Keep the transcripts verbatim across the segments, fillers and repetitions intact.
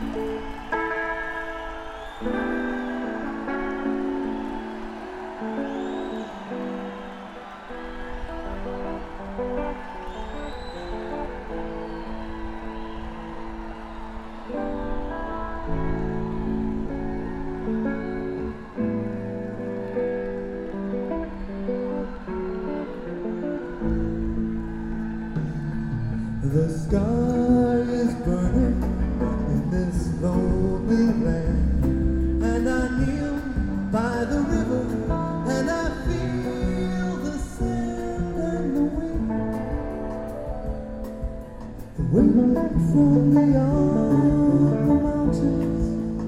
The sky is burning in this lonely land, and I kneel by the river and I feel the sand and the wind, the wind from beyond the mountains,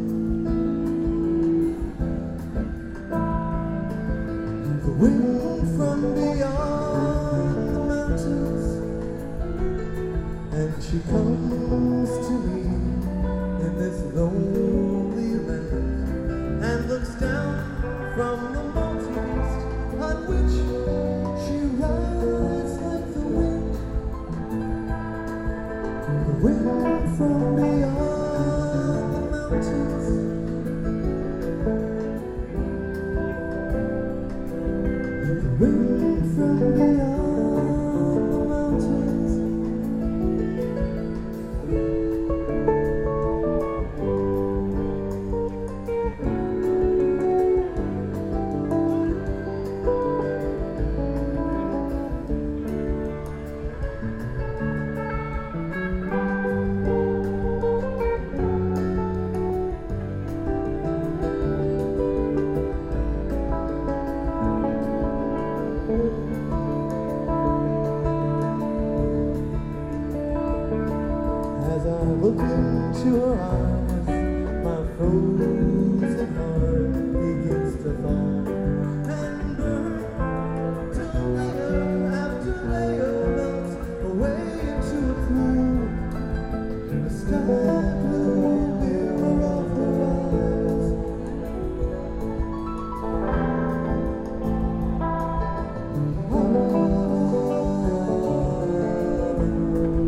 the wind from beyond the mountains. And she comes to me in this lonely land and looks down from the mountains on which she rides like the wind, the wind from beyond the mountains, the wind from beyond the mountains. As I look into her eyes, my frozen heart begins to thaw and burn till layer after layer melts away into a cool, a sky blue mirror of her eyes.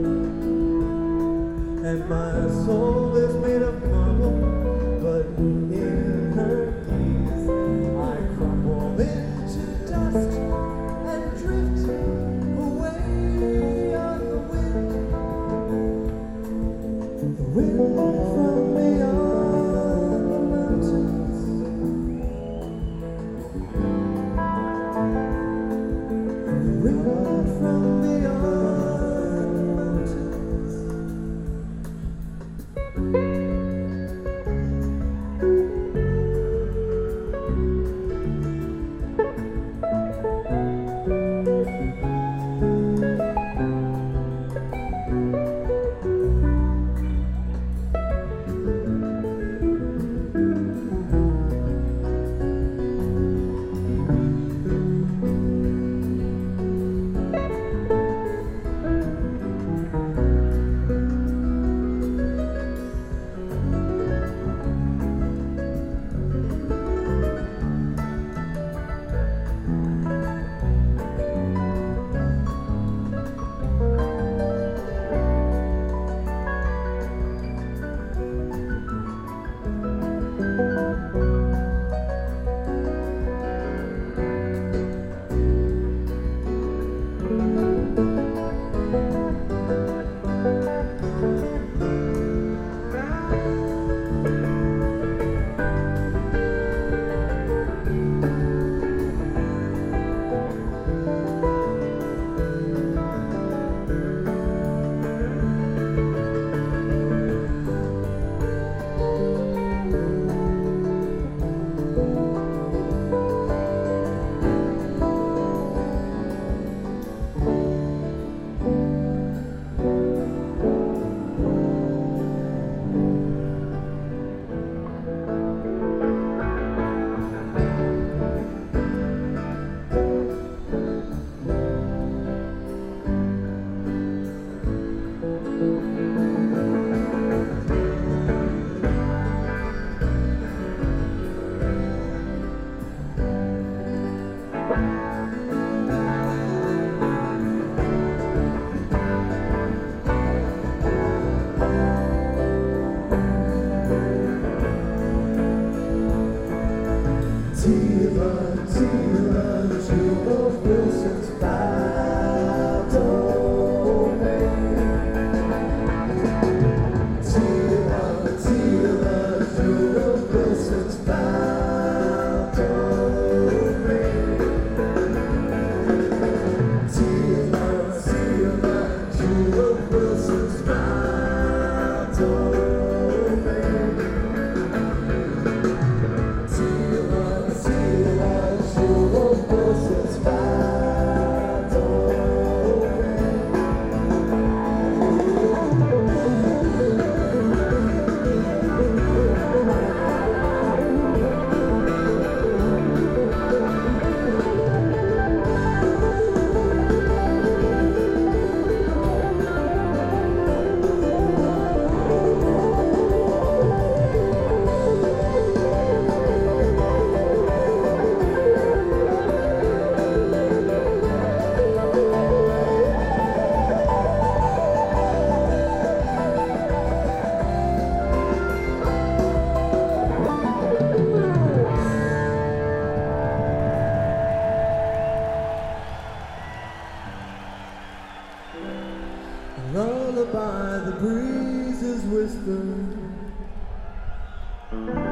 And my soul is made of marble, but Lullaby the breezes whisper